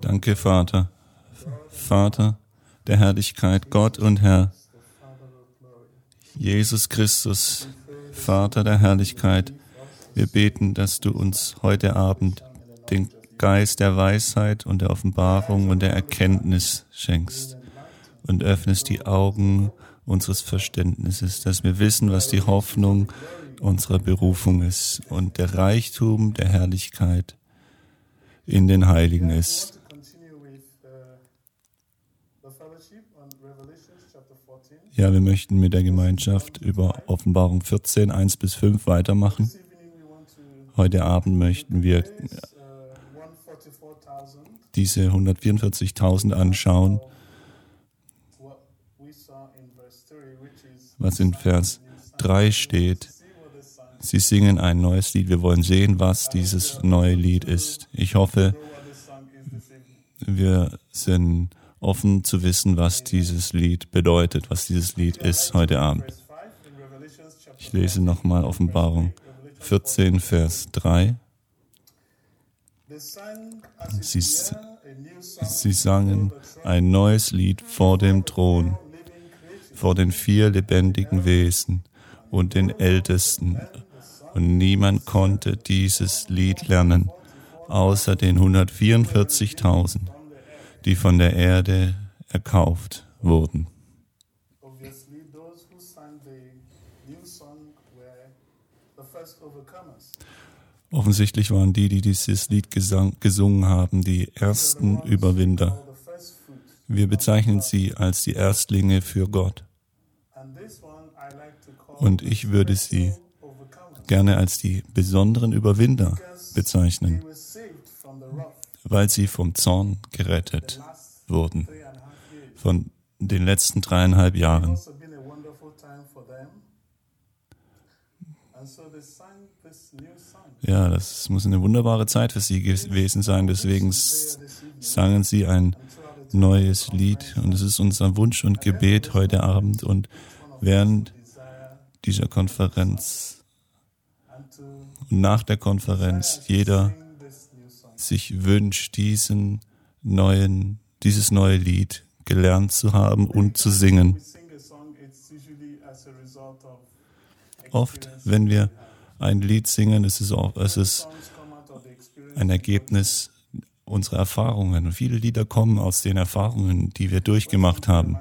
Danke, Vater. Vater der Herrlichkeit, Gott und Herr, Jesus Christus, Vater der Herrlichkeit, wir beten, dass du uns heute Abend den Geist der Weisheit und der Offenbarung und der Erkenntnis schenkst und öffnest die Augen unseres Verständnisses, dass wir wissen, was die Hoffnung unserer Berufung ist und der Reichtum der Herrlichkeit in den Heiligen ist. Ja, wir möchten mit der Gemeinschaft über Offenbarung 14, 1-5 weitermachen. Heute Abend möchten wir diese 144.000 anschauen, was in Vers 3 steht. Sie singen ein neues Lied. Wir wollen sehen, was dieses neue Lied ist. Ich hoffe, wir sind offen zu wissen, was dieses Lied bedeutet, was dieses Lied ist heute Abend. Ich lese nochmal Offenbarung 14, Vers 3. Sie sangen ein neues Lied vor dem Thron, vor den 4 lebendigen Wesen und den Ältesten. Und niemand konnte dieses Lied lernen, außer den 144.000, die von der Erde erkauft wurden. Offensichtlich waren die dieses Lied gesungen haben, die ersten Überwinder. Wir bezeichnen sie als die Erstlinge für Gott. Und ich würde sie gerne als die besonderen Überwinder bezeichnen, weil sie vom Zorn gerettet wurden, von den letzten 3,5 Jahren. Ja, das muss eine wunderbare Zeit für sie gewesen sein, deswegen sangen sie ein neues Lied und es ist unser Wunsch und Gebet heute Abend und während dieser Konferenz und nach der Konferenz jeder sich wünscht, dieses neue Lied gelernt zu haben und zu singen. Oft, wenn wir ein Lied singen, es ist ein Ergebnis unserer Erfahrungen. Und viele Lieder kommen aus den Erfahrungen, die wir durchgemacht haben.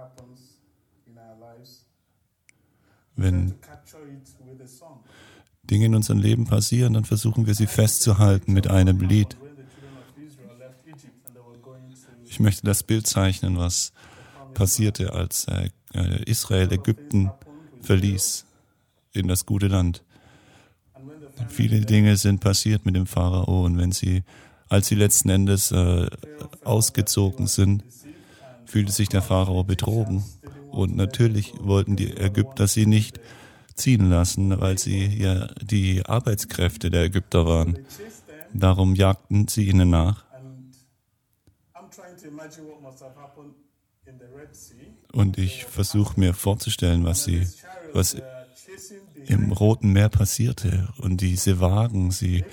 Wenn Dinge in unserem Leben passieren, dann versuchen wir sie festzuhalten mit einem Lied. Ich möchte das Bild zeichnen, was passierte, als Israel Ägypten verließ in das gute Land. Viele Dinge sind passiert mit dem Pharao und als sie letzten Endes ausgezogen sind, fühlte sich der Pharao betrogen. Und natürlich wollten die Ägypter sie nicht ziehen lassen, weil sie ja die Arbeitskräfte der Ägypter waren. Darum jagten sie ihnen nach. Und ich versuche mir vorzustellen, was im Roten Meer passierte. Und diese Wagen, sie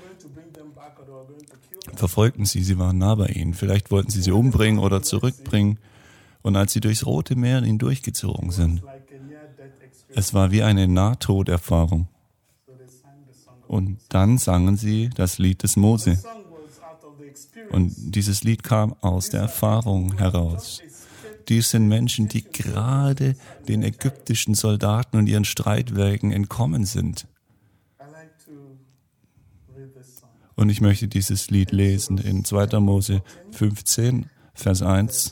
verfolgten sie waren nah bei ihnen. Vielleicht wollten sie umbringen oder zurückbringen. Und als sie durchs Rote Meer durchgezogen sind, es war wie eine Nahtoderfahrung. Und dann sangen sie das Lied des Mose. Und dieses Lied kam aus der Erfahrung heraus. Dies sind Menschen, die gerade den ägyptischen Soldaten und ihren Streitwagen entkommen sind. Und ich möchte dieses Lied lesen in 2. Mose 15, Vers 1.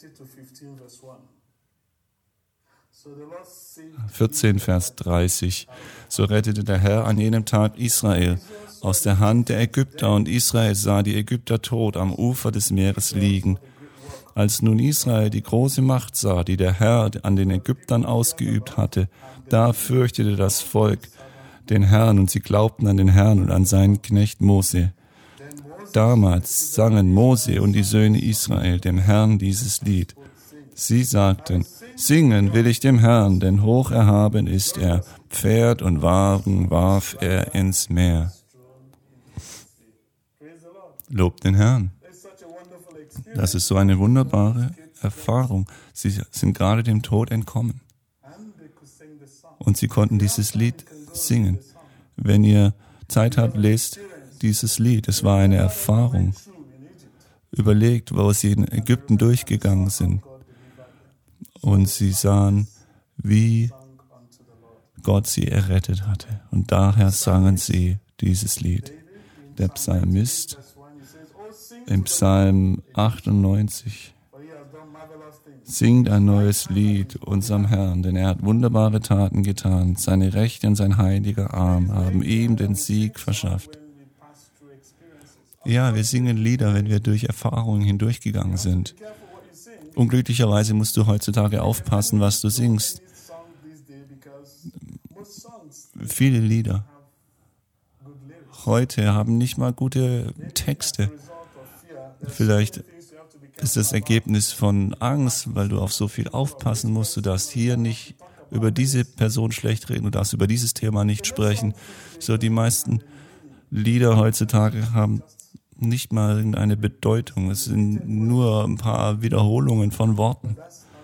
14, Vers 30. So rettete der Herr an jenem Tag Israel aus der Hand der Ägypter, und Israel sah die Ägypter tot am Ufer des Meeres liegen. Als nun Israel die große Macht sah, die der Herr an den Ägyptern ausgeübt hatte, da fürchtete das Volk den Herrn, und sie glaubten an den Herrn und an seinen Knecht Mose. Damals sangen Mose und die Söhne Israel dem Herrn dieses Lied. Sie sagten: Singen will ich dem Herrn, denn hoch erhaben ist er. Pferd und Wagen warf er ins Meer. Lobt den Herrn. Das ist so eine wunderbare Erfahrung. Sie sind gerade dem Tod entkommen. Und sie konnten dieses Lied singen. Wenn ihr Zeit habt, lest dieses Lied. Es war eine Erfahrung. Überlegt, wo sie in Ägypten durchgegangen sind. Und sie sahen, wie Gott sie errettet hatte. Und daher sangen sie dieses Lied. Der Psalmist im Psalm 98 singt ein neues Lied unserem Herrn, denn er hat wunderbare Taten getan. Seine Rechte und sein heiliger Arm haben ihm den Sieg verschafft. Ja, wir singen Lieder, wenn wir durch Erfahrungen hindurchgegangen sind. Unglücklicherweise musst du heutzutage aufpassen, was du singst. Viele Lieder heute haben nicht mal gute Texte. Vielleicht ist das Ergebnis von Angst, weil du auf so viel aufpassen musst. Du darfst hier nicht über diese Person schlecht reden, du darfst über dieses Thema nicht sprechen. So, die meisten Lieder heutzutage haben nicht mal irgendeine Bedeutung. Es sind nur ein paar Wiederholungen von Worten.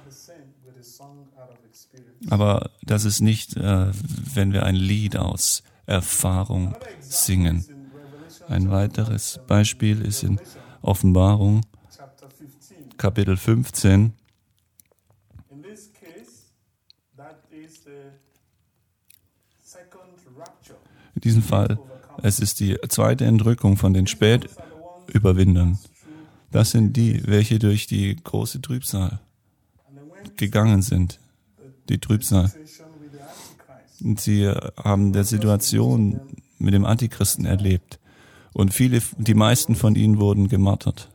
Aber das ist nicht, wenn wir ein Lied aus Erfahrung singen. Ein weiteres Beispiel ist in Offenbarung, Kapitel 15. In diesem Fall, es ist die zweite Entrückung von den Spätüberwindern. Das sind die, welche durch die große Trübsal gegangen sind. Die Trübsal. Und sie haben der Situation mit dem Antichristen erlebt. Und die meisten von ihnen wurden gemartert.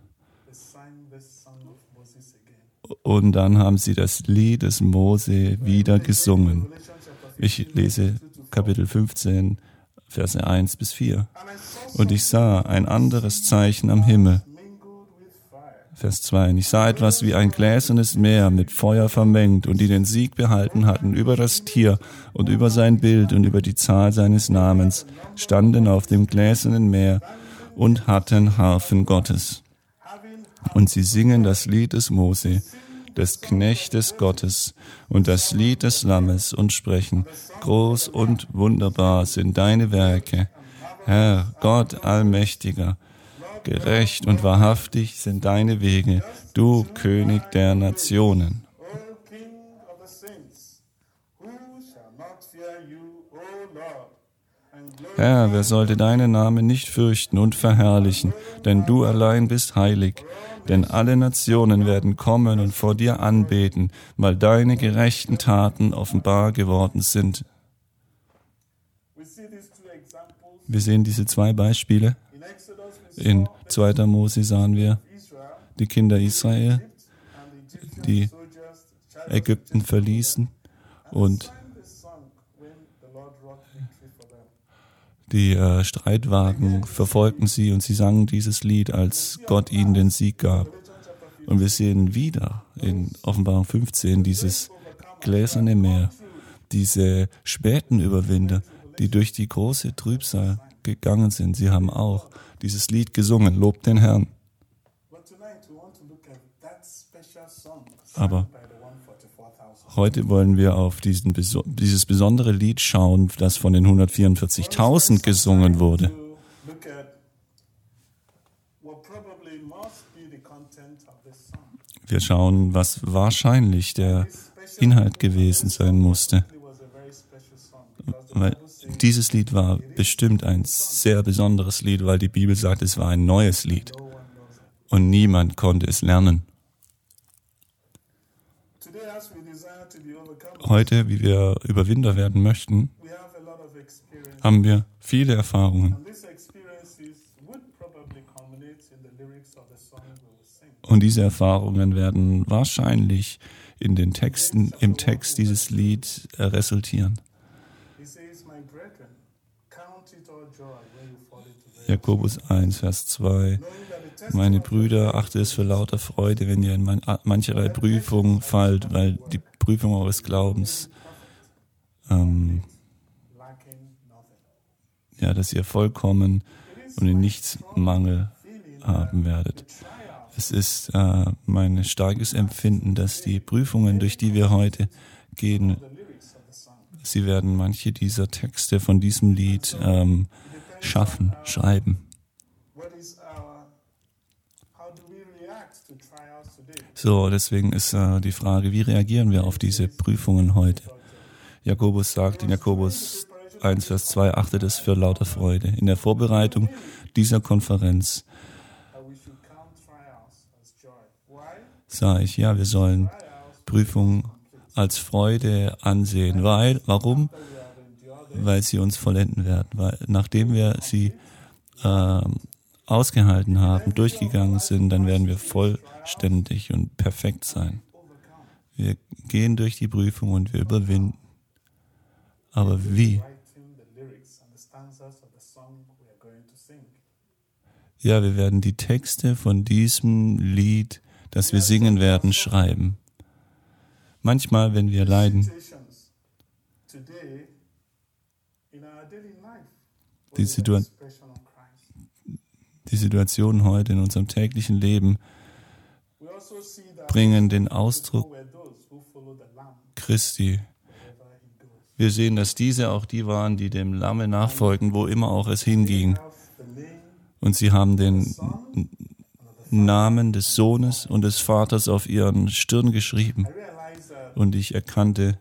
Und dann haben sie das Lied des Mose wieder gesungen. Ich lese Kapitel 15, Verse 1 bis 4. Und ich sah ein anderes Zeichen am Himmel. Vers 2. Und ich sah etwas wie ein gläsernes Meer mit Feuer vermengt und die den Sieg behalten hatten über das Tier und über sein Bild und über die Zahl seines Namens, standen auf dem gläsernen Meer und hatten Harfen Gottes. Und sie singen das Lied des Mose, des Knechtes Gottes und das Lied des Lammes und sprechen, groß und wunderbar sind deine Werke, Herr, Gott Allmächtiger. Gerecht und wahrhaftig sind deine Wege, du König der Nationen. Herr, wer sollte deinen Namen nicht fürchten und verherrlichen, denn du allein bist heilig. Denn alle Nationen werden kommen und vor dir anbeten, weil deine gerechten Taten offenbar geworden sind. Wir sehen diese zwei Beispiele. In 2. Mose sahen wir die Kinder Israel, die Ägypten verließen und die Streitwagen verfolgten sie und sie sangen dieses Lied, als Gott ihnen den Sieg gab. Und wir sehen wieder in Offenbarung 15 dieses gläserne Meer, diese späten Überwinder, die durch die große Trübsal gegangen sind. Sie haben auch dieses Lied gesungen, Lobt den Herrn. Aber heute wollen wir auf dieses besondere Lied schauen, das von den 144.000 gesungen wurde. Wir schauen, was wahrscheinlich der Inhalt gewesen sein musste. Weil dieses Lied war bestimmt ein sehr besonderes Lied, weil die Bibel sagt, es war ein neues Lied. Und niemand konnte es lernen. Heute, wie wir Überwinder werden möchten, haben wir viele Erfahrungen. Und diese Erfahrungen werden wahrscheinlich in den Texten, im Text dieses Lied resultieren. Jakobus 1, Vers 2. Meine Brüder, achtet es für lauter Freude, wenn ihr in mancherlei Prüfung fallt, weil die Prüfung eures Glaubens, dass ihr vollkommen und in nichts Mangel haben werdet. Es ist mein starkes Empfinden, dass die Prüfungen, durch die wir heute gehen, sie werden manche dieser Texte von diesem Lied schreiben. So, deswegen ist die Frage, wie reagieren wir auf diese Prüfungen heute? Jakobus sagt in Jakobus 1, Vers 2, achtet es für lauter Freude. In der Vorbereitung dieser Konferenz sage ich, ja, wir sollen Prüfungen als Freude ansehen. Warum? Weil sie uns vollenden werden. Weil nachdem wir sie ausgehalten haben, durchgegangen sind, dann werden wir vollständig und perfekt sein. Wir gehen durch die Prüfung und wir überwinden. Aber wie? Ja, wir werden die Texte von diesem Lied, das wir singen werden, schreiben. Manchmal, wenn wir leiden, die Situationen heute in unserem täglichen Leben bringen den Ausdruck Christi. Wir sehen, dass diese auch die waren, die dem Lamme nachfolgen, wo immer auch es hinging. Und sie haben den Namen des Sohnes und des Vaters auf ihren Stirn geschrieben. Und ich erkannte,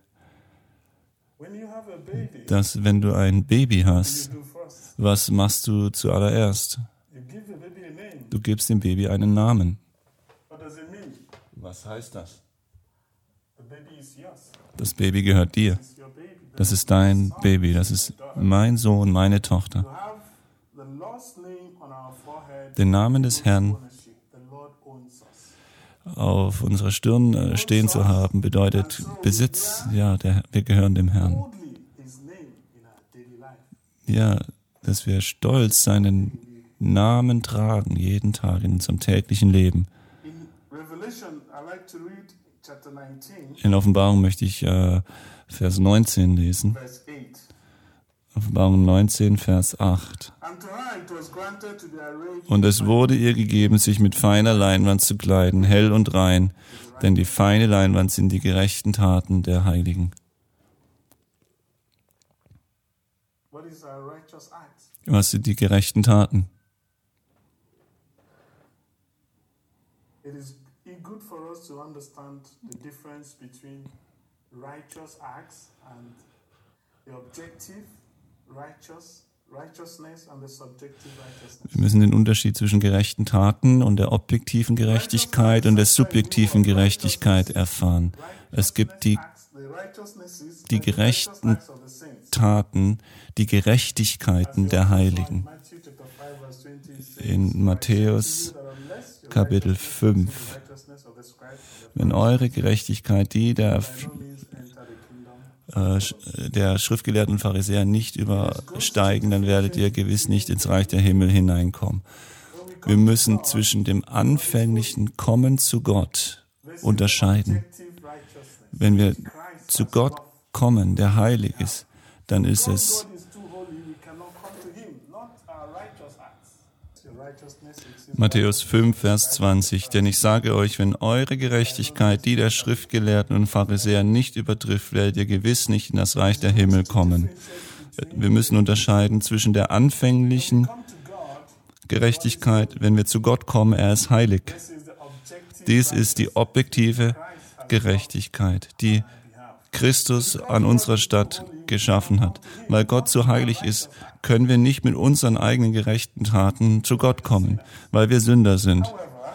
dass wenn du ein Baby hast, was machst du zuallererst? Du gibst dem Baby einen Namen. Was heißt das? Das Baby gehört dir. Das ist dein Baby, das ist mein Sohn, meine Tochter. Den Namen des Herrn auf unserer Stirn stehen zu haben, bedeutet Besitz. Ja, wir gehören dem Herrn. Ja, dass wir stolz seinen Namen tragen, jeden Tag in unserem täglichen Leben. In Offenbarung möchte ich Vers 19 lesen. Offenbarung 19, Vers 8. Und es wurde ihr gegeben, sich mit feiner Leinwand zu kleiden, hell und rein, denn die feine Leinwand sind die gerechten Taten der Heiligen. Was sind die gerechten Taten? It is good for us to understand the difference between righteous acts and the objective righteousness and the subjective righteousness. Wir müssen den Unterschied zwischen gerechten Taten und der objektiven Gerechtigkeit und der subjektiven Gerechtigkeit erfahren. Es gibt die gerechten Taten, die Gerechtigkeiten der Heiligen. In Matthäus Kapitel 5. Wenn eure Gerechtigkeit die der Schriftgelehrten und Pharisäer nicht übersteigen, dann werdet ihr gewiss nicht ins Reich der Himmel hineinkommen. Wir müssen zwischen dem anfänglichen Kommen zu Gott unterscheiden. Wenn wir zu Gott kommen, der heilig ist, dann ist es Matthäus 5, Vers 20. Denn ich sage euch, wenn eure Gerechtigkeit die der Schriftgelehrten und Pharisäer nicht übertrifft, werdet ihr gewiss nicht in das Reich der Himmel kommen. Wir müssen unterscheiden zwischen der anfänglichen Gerechtigkeit, wenn wir zu Gott kommen, er ist heilig. Dies ist die objektive Gerechtigkeit, die Christus an unserer Stadt geschaffen hat. Weil Gott so heilig ist, können wir nicht mit unseren eigenen gerechten Taten zu Gott kommen, weil wir Sünder sind.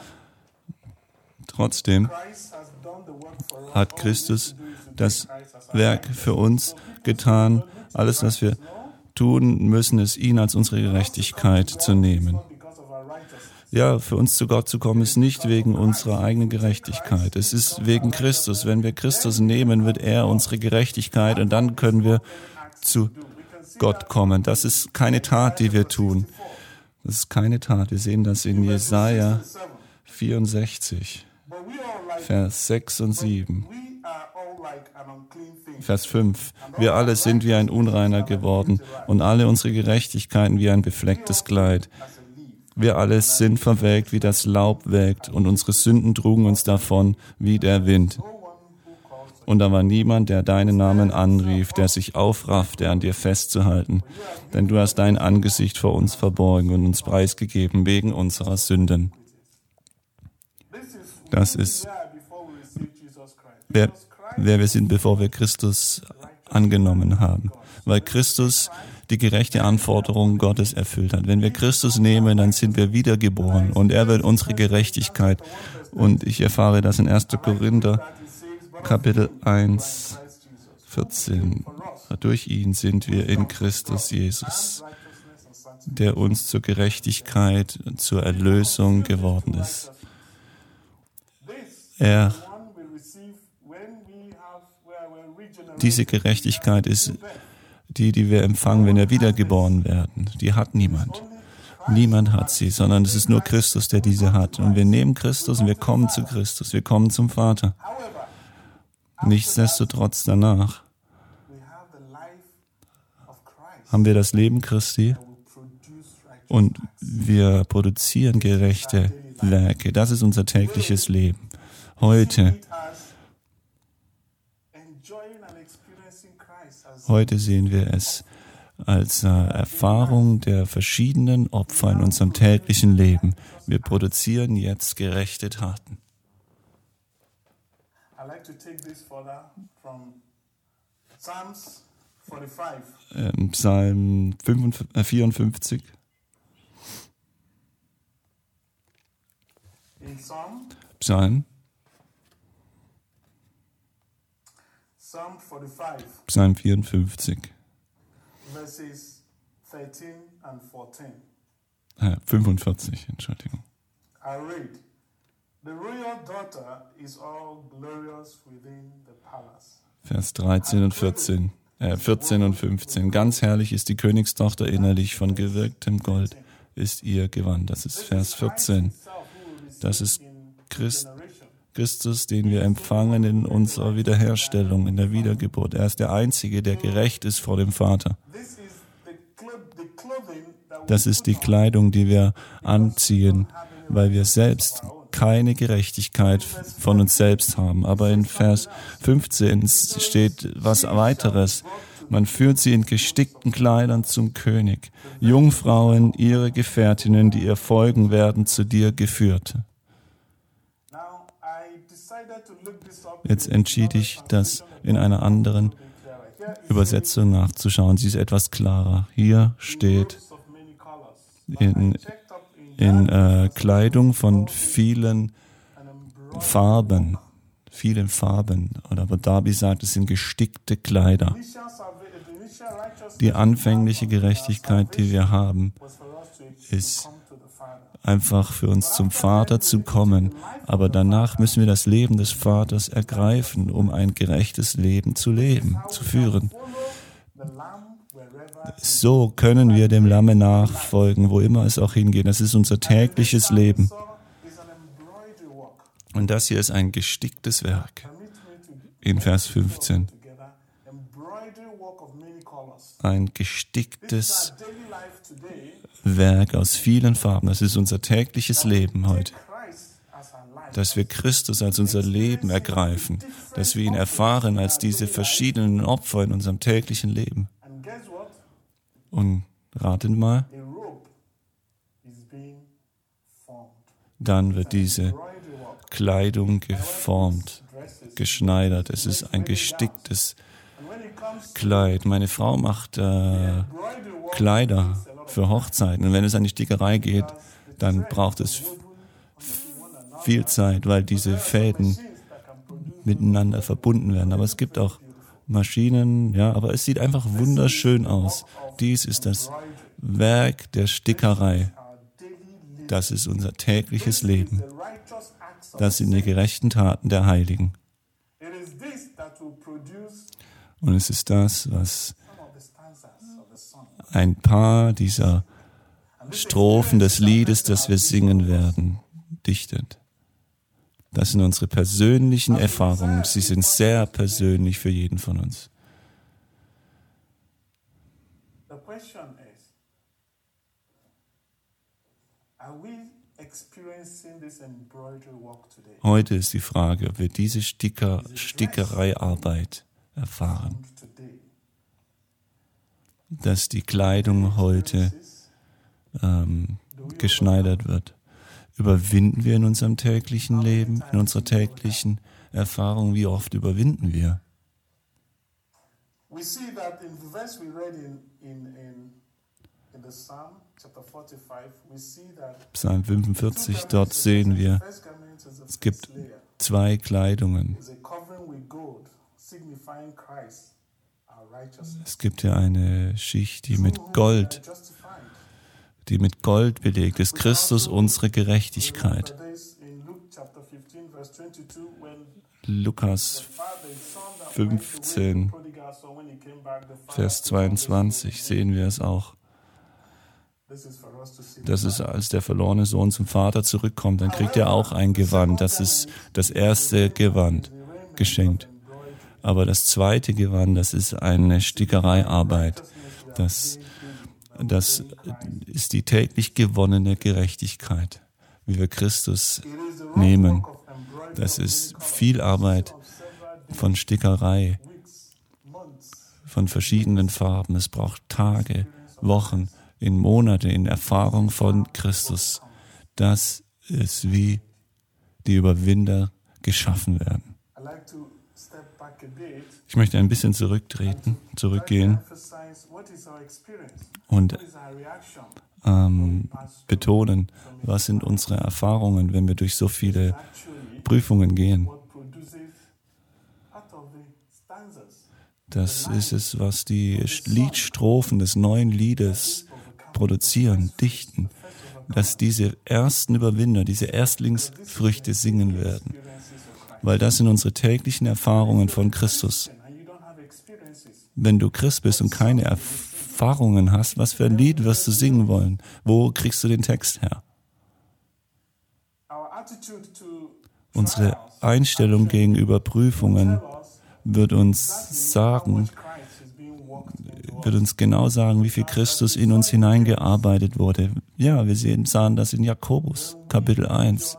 Trotzdem hat Christus das Werk für uns getan. Alles, was wir tun müssen, ist, ihn als unsere Gerechtigkeit zu nehmen. Ja, für uns zu Gott zu kommen, ist nicht wegen unserer eigenen Gerechtigkeit. Es ist wegen Christus. Wenn wir Christus nehmen, wird er unsere Gerechtigkeit und dann können wir zu Gott kommen. Das ist keine Tat, die wir tun. Das ist keine Tat. Wir sehen das in Jesaja 64, Vers 6 und 7. Vers 5. Wir alle sind wie ein Unreiner geworden und alle unsere Gerechtigkeiten wie ein beflecktes Kleid. Wir alle sind verwelkt, wie das Laub welkt, und unsere Sünden trugen uns davon wie der Wind. Und da war niemand, der deinen Namen anrief, der sich aufraffte, an dir festzuhalten. Denn du hast dein Angesicht vor uns verborgen und uns preisgegeben wegen unserer Sünden. Das ist, wer wir sind, bevor wir Christus angenommen haben. Weil Christus die gerechte Anforderung Gottes erfüllt hat. Wenn wir Christus nehmen, dann sind wir wiedergeboren und er wird unsere Gerechtigkeit. Und ich erfahre das in 1. Korinther, Kapitel 1, 14. Durch ihn sind wir in Christus Jesus, der uns zur Gerechtigkeit, zur Erlösung geworden ist. Diese Gerechtigkeit ist die wir empfangen, wenn wir wiedergeboren werden. Die hat niemand. Niemand hat sie, sondern es ist nur Christus, der diese hat. Und wir nehmen Christus und wir kommen zu Christus. Wir kommen zum Vater. Nichtsdestotrotz danach haben wir das Leben Christi und wir produzieren gerechte Werke. Das ist unser tägliches Leben. Heute sehen wir es als Erfahrung der verschiedenen Opfer in unserem täglichen Leben. Wir produzieren jetzt gerechte Taten. Psalm 54. Psalm 54. Verses 13 and 14. 45, Entschuldigung. I read, the royal daughter is all glorious within the palace. Vers 13 und 14. 14 und 15. Ganz herrlich ist die Königstochter innerlich, von gewirktem Gold ist ihr Gewand. Das ist Vers 14. Das ist Christus, den wir empfangen in unserer Wiederherstellung, in der Wiedergeburt. Er ist der Einzige, der gerecht ist vor dem Vater. Das ist die Kleidung, die wir anziehen, weil wir selbst keine Gerechtigkeit von uns selbst haben. Aber in Vers 15 steht was weiteres. Man führt sie in gestickten Kleidern zum König. Jungfrauen, ihre Gefährtinnen, die ihr folgen, werden zu dir geführt. Jetzt entschied ich, das in einer anderen Übersetzung nachzuschauen. Sie ist etwas klarer. Hier steht in Kleidung von vielen Farben. Aber Darby sagt, es sind gestickte Kleider. Die anfängliche Gerechtigkeit, die wir haben, ist einfach für uns zum Vater zu kommen. Aber danach müssen wir das Leben des Vaters ergreifen, um ein gerechtes Leben zu führen. So können wir dem Lamme nachfolgen, wo immer es auch hingeht. Das ist unser tägliches Leben. Und das hier ist ein gesticktes Werk. In Vers 15. Ein gesticktes Werk aus vielen Farben. Das ist unser tägliches Leben heute. Dass wir Christus als unser Leben ergreifen. Dass wir ihn erfahren als diese verschiedenen Opfer in unserem täglichen Leben. Und ratet mal, dann wird diese Kleidung geformt, geschneidert. Es ist ein gesticktes Kleid. Meine Frau macht Kleider für Hochzeiten. Und wenn es an die Stickerei geht, dann braucht es viel Zeit, weil diese Fäden miteinander verbunden werden. Aber es gibt auch Maschinen, ja, aber es sieht einfach wunderschön aus. Dies ist das Werk der Stickerei. Das ist unser tägliches Leben. Das sind die gerechten Taten der Heiligen. Und es ist das, was ein paar dieser Strophen des Liedes, das wir singen werden, dichtet. Das sind unsere persönlichen Erfahrungen. Sie sind sehr persönlich für jeden von uns. Heute ist die Frage, ob wir diese Stickereiarbeit erfahren, dass die Kleidung heute geschneidert wird. Überwinden wir in unserem täglichen Leben, in unserer täglichen Erfahrung? Wie oft überwinden wir? Psalm 45, dort sehen wir, es gibt 2 Kleidungen. Es gibt ja eine Schicht, die mit Gold belegt ist. Christus unsere Gerechtigkeit. Lukas 15, Vers 22 sehen wir es auch. Das ist, als der verlorene Sohn zum Vater zurückkommt, dann kriegt er auch ein Gewand. Das ist das erste Gewand geschenkt. Aber das zweite Gewand, das ist eine Stickereiarbeit. Das ist die täglich gewonnene Gerechtigkeit, wie wir Christus nehmen. Das ist viel Arbeit von Stickerei, von verschiedenen Farben. Es braucht Tage, Wochen, in Monate, in Erfahrung von Christus. Das ist, wie die Überwinder geschaffen werden. Ich möchte ein bisschen zurückgehen und betonen, was sind unsere Erfahrungen, wenn wir durch so viele Prüfungen gehen. Das ist es, was die Liedstrophen des neuen Liedes produzieren, dichten, dass diese ersten Überwinder, diese Erstlingsfrüchte singen werden. Weil das sind unsere täglichen Erfahrungen von Christus. Wenn du Christ bist und keine Erfahrungen hast, was für ein Lied wirst du singen wollen? Wo kriegst du den Text her? Unsere Einstellung gegenüber Prüfungen wird uns genau sagen, wie viel Christus in uns hineingearbeitet wurde. Ja, wir sahen das in Jakobus, Kapitel 1.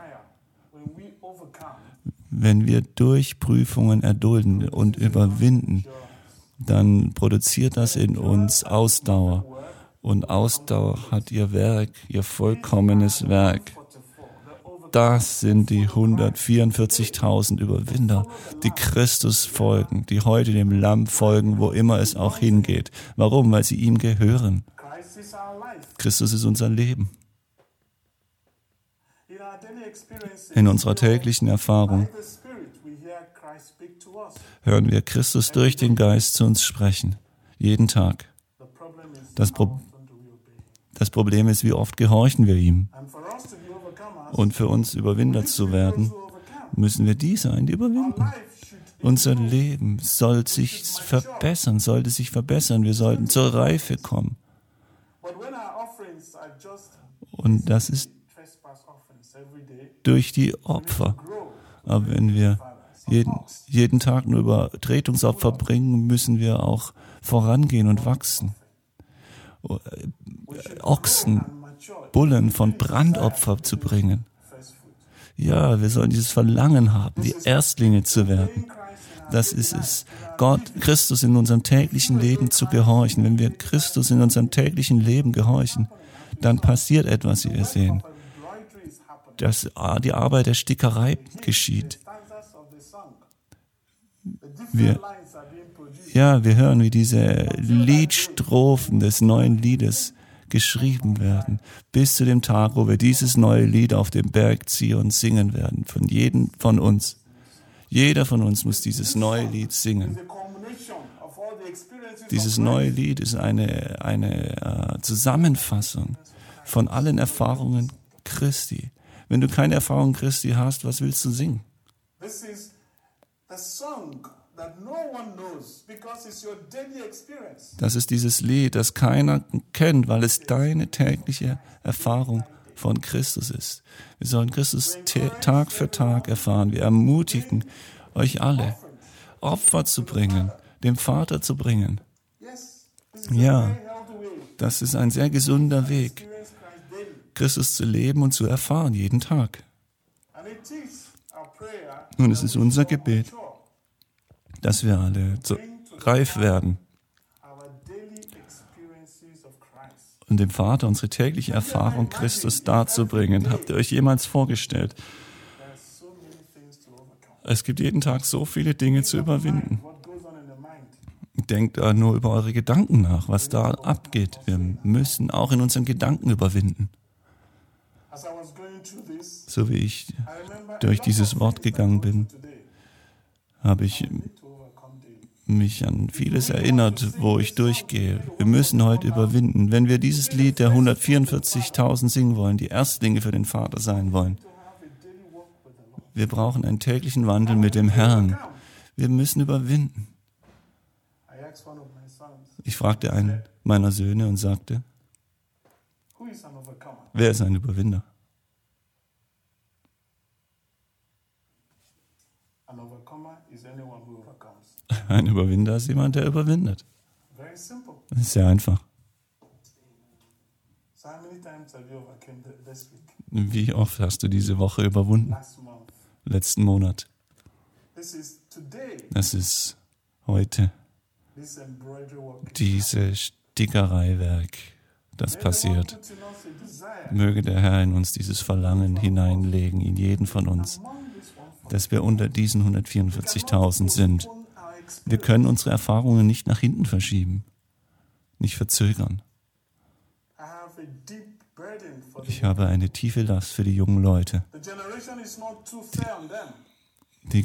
Wenn wir durch Prüfungen erdulden und überwinden, dann produziert das in uns Ausdauer. Und Ausdauer hat ihr Werk, ihr vollkommenes Werk. Das sind die 144.000 Überwinder, die Christus folgen, die heute dem Lamm folgen, wo immer es auch hingeht. Warum? Weil sie ihm gehören. Christus ist unser Leben. In unserer täglichen Erfahrung hören wir Christus durch den Geist zu uns sprechen. Jeden Tag. Das Problem ist, wie oft gehorchen wir ihm. Und für uns Überwinder zu werden, müssen wir die sein, die überwinden. Unser Leben sollte sich verbessern. Wir sollten zur Reife kommen. Und das ist durch die Opfer. Aber wenn wir jeden Tag nur Übertretungsopfer bringen, müssen wir auch vorangehen und wachsen. Ochsen, Bullen von Brandopfer zu bringen. Ja, wir sollen dieses Verlangen haben, die Erstlinge zu werden. Das ist es, Christus in unserem täglichen Leben zu gehorchen. Wenn wir Christus in unserem täglichen Leben gehorchen, dann passiert etwas, wie wir sehen. Dass die Arbeit der Stickerei geschieht. Wir hören, wie diese Liedstrophen des neuen Liedes geschrieben werden, bis zu dem Tag, wo wir dieses neue Lied auf dem Berg Zion singen werden, von jedem von uns. Jeder von uns muss dieses neue Lied singen. Dieses neue Lied ist eine Zusammenfassung von allen Erfahrungen Christi. Wenn du keine Erfahrung Christi hast, was willst du singen? Das ist dieses Lied, das keiner kennt, weil es deine tägliche Erfahrung von Christus ist. Wir sollen Christus Tag für Tag erfahren. Wir ermutigen euch alle, Opfer zu bringen, dem Vater zu bringen. Ja, das ist ein sehr gesunder Weg. Christus zu leben und zu erfahren, jeden Tag. And it is our prayer Und es ist unser Gebet, dass wir alle reif werden our daily experiences of Christ. und dem Vater unsere tägliche Erfahrung Christus darzubringen. Habt ihr euch jemals vorgestellt? There are so many things to overcome. Es gibt jeden Tag so viele Dinge zu überwinden. What goes on in the mind? Denkt da nur über eure Gedanken nach, was da abgeht. Wir müssen auch in unseren Gedanken überwinden. As I was going through this, So wie ich I remember durch dieses Wort gegangen bin, today habe ich to overcome daily. mich an vieles erinnert, wo ich durchgehe. Wir müssen heute überwinden. Wenn wir dieses Lied der 144.000 singen wollen, die Erstlinge für den Vater sein wollen, To have a daily walk with the Lord. wir brauchen einen täglichen Wandel mit dem Herrn. Wir müssen überwinden. I asked one of my sons, Ich fragte einen meiner Söhne und sagte, who is an overcomer? wer ist ein Überwinder? An overcomer is anyone who overcomes. Ein Überwinder ist jemand, der überwindet. Very simple. Das ist sehr einfach. So how many times have you overcome this week? Wie oft hast du diese Woche überwunden? Last month. Letzten Monat. This is today. Das ist heute This embroidery work. diese Stickereiwerk, das May the Lord passiert. put in us a desire Möge der Herr in uns dieses Verlangen hineinlegen, in jeden von uns, among this one for dass wir unter diesen 144.000 sind. our Wir experience. können unsere Erfahrungen nicht nach hinten verschieben, nicht verzögern. I have a deep burden for the Ich habe eine tiefe Last für die jungen Leute. The generation is not too fair on them. Die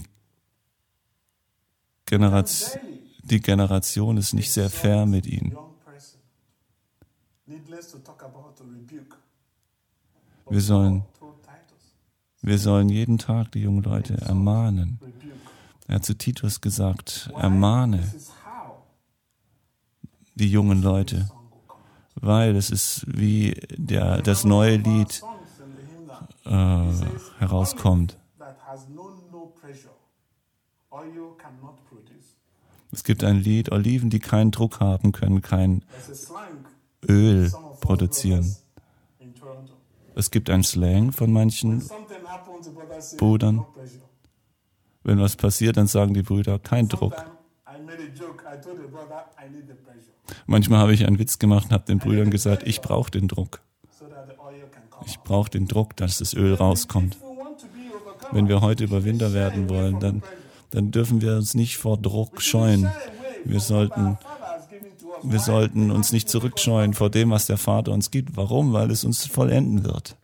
Daily, Generation ist nicht sehr fair mit ihnen. young person. Needless to talk about to rebuke. Wir sollen, Told Titus, wir sollen jeden Tag die jungen Leute ermahnen. rebuke. Er hat zu Titus gesagt, ermahne This is how die jungen Leute, song will come. weil es ist wie das neue Lied Songs in the hymnal herauskommt. that has known no pressure. Oil cannot produce. Es gibt ein Lied, Oliven, die keinen Druck haben können, kein There's a slang Öl some of us produzieren. brothers in Toronto. Es gibt ein Slang von manchen, Something happens, the brother says Brüdern. no pressure. wenn was passiert, dann sagen die Brüder, kein Druck. Sometime I made a joke. I told the brother I need the pressure Manchmal habe ich einen Witz gemacht und habe den Brüdern gesagt, ich brauche den Druck. so that the oil can come. Ich brauche den Druck, dass das Öl rauskommt. If we want to be overcome, Wenn wir heute Überwinder werden wollen, dann dürfen wir uns nicht vor Druck scheuen. Wir sollten uns nicht zurückscheuen vor dem, was der Vater uns gibt. Warum? Weil es uns vollenden wird.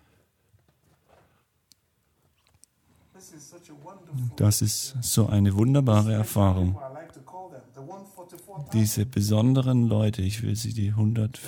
this is such a wonderful. Das ist so eine wunderbare Erfahrung. I like to call them the 144,000. Diese besonderen Leute, ich will sie die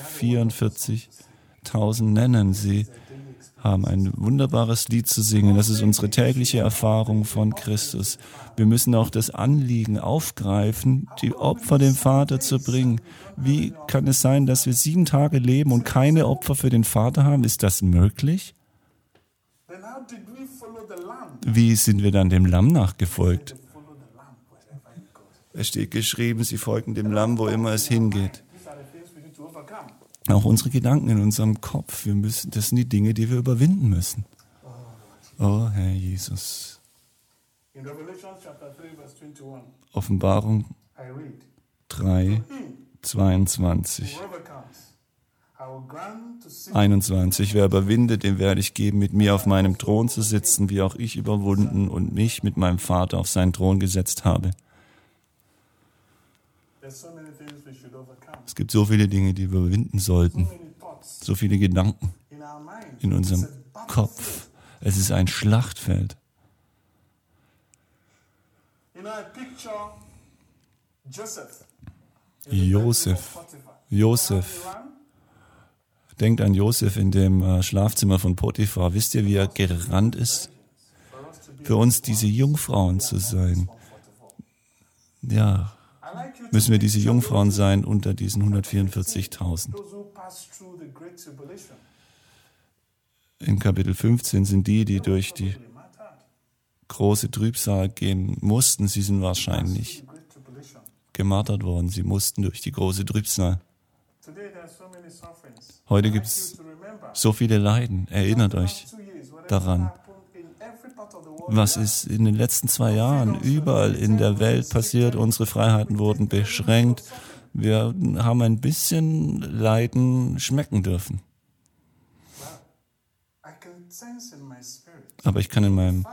144.000 nennen, sie haben ein wunderbares Lied zu singen. Das ist unsere tägliche Erfahrung von Christus. Wir müssen auch das Anliegen aufgreifen, die Opfer dem Vater zu bringen. Wie kann es sein, dass wir 7 Tage leben und keine Opfer für den Vater haben? Ist das möglich? Then how did we follow the Lamb? Wie sind wir dann dem Lamm nachgefolgt? Follow the Lamb wherever it goes. Es steht geschrieben, sie folgen dem Lamm, wo immer es hingeht. These are the things we need to overcome. Auch unsere Gedanken in unserem Kopf, das sind die Dinge, die wir überwinden müssen. Oh, Herr Jesus. In Revelation chapter 3, verse 21, Offenbarung I read, 3, 22, whoever comes, I will grant to sit 21. Wer überwindet, dem werde ich geben, mit mir auf meinem Thron zu sitzen, wie auch ich überwunden und mich mit meinem Vater auf seinen Thron gesetzt habe. There's so many things we should overcome. Es gibt so viele Dinge, die wir überwinden sollten. So many thoughts So viele Gedanken in our mind. in unserem It's a battlefield. Kopf. Es ist ein Schlachtfeld. You know, I picture Joseph. Joseph. Joseph. Denkt an Josef in dem Schlafzimmer von Potiphar. Wisst ihr, wie er gerannt ist? Für uns diese Jungfrauen zu sein. Ja, müssen wir diese Jungfrauen sein unter diesen 144.000. Those who pass through the great tribulation. In Kapitel 15 sind die durch die große Trübsal gehen mussten. Sie sind wahrscheinlich The great tribulation. gemartert worden. Sie mussten durch die große Trübsal. Today there are so many sufferings. Heute I gibt like es you to remember So viele Leiden. Erinnert euch daran. Was ist in den letzten 2 Jahren überall in der Welt passiert? Unsere Freiheiten wurden beschränkt. Wir haben ein bisschen Leiden schmecken dürfen. Aber ich kann in meinem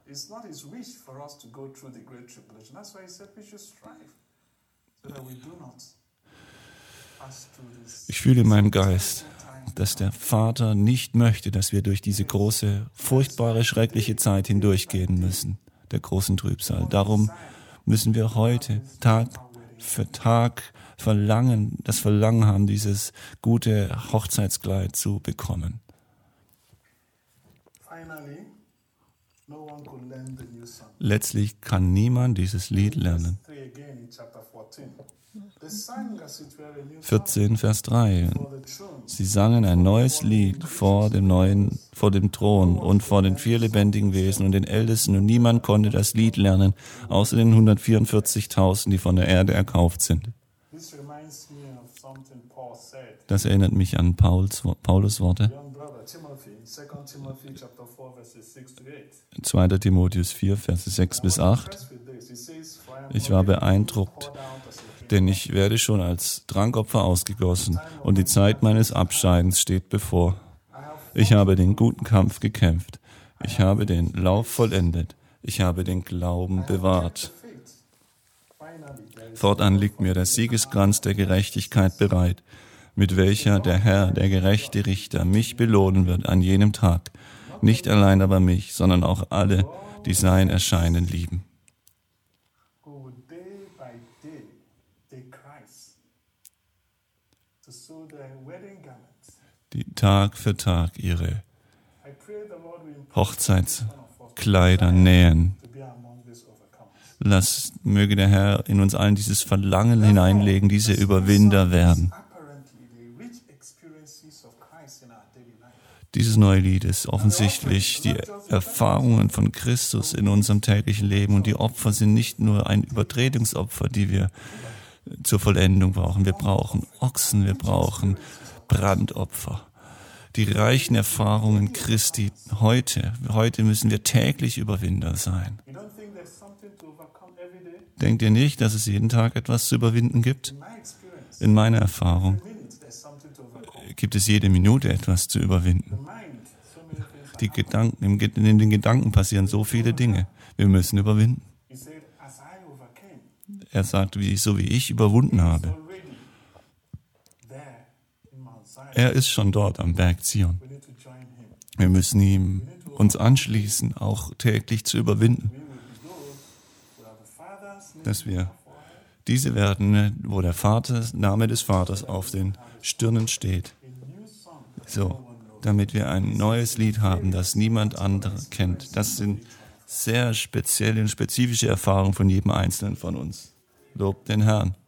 Ich fühle in meinem Geist, dass der Vater nicht möchte, dass wir durch diese große, furchtbare, schreckliche Zeit hindurchgehen müssen, der großen Trübsal. Darum müssen wir heute Tag für Tag das Verlangen haben, dieses gute Hochzeitskleid zu bekommen. Letztlich kann niemand dieses Lied lernen. 14, Vers 3. Sie sangen ein neues Lied vor dem Thron und vor den 4 lebendigen Wesen und den Ältesten, und niemand konnte das Lied lernen, außer den 144.000, die von der Erde erkauft sind. Das erinnert mich an Paulus Worte. 2. Timotheus 4, Verse 6 bis 8. Ich war beeindruckt, denn ich werde schon als Trankopfer ausgegossen und die Zeit meines Abscheidens steht bevor. Ich habe den guten Kampf gekämpft. Ich habe den Lauf vollendet. Ich habe den Glauben bewahrt. Fortan liegt mir der Siegeskranz der Gerechtigkeit bereit, mit welcher der Herr, der gerechte Richter, mich belohnen wird an jenem Tag. Nicht allein aber mich, sondern auch alle, die sein Erscheinen lieben. Die Tag für Tag ihre Hochzeitskleider nähen. Möge der Herr in uns allen dieses Verlangen hineinlegen, diese Überwinder werden. Dieses neue Lied ist offensichtlich die Erfahrungen von Christus in unserem täglichen Leben, und die Opfer sind nicht nur ein Übertretungsopfer, die wir zur Vollendung brauchen. Wir brauchen Ochsen, wir brauchen Brandopfer. Die reichen Erfahrungen Christi heute müssen wir täglich Überwinder sein. Denkt ihr nicht, dass es jeden Tag etwas zu überwinden gibt? In meiner Erfahrung gibt es jede Minute etwas zu überwinden. In den Gedanken passieren so viele Dinge. Wir müssen überwinden. Er sagt, so wie ich überwunden habe. Er ist schon dort am Berg Zion. Wir müssen uns anschließen, auch täglich zu überwinden. Dass wir diese werden, wo der Name des Vaters auf den Stirnen steht. So, damit wir ein neues Lied haben, das niemand anderer kennt. Das sind sehr spezielle und spezifische Erfahrungen von jedem Einzelnen von uns. Lobt den Herrn.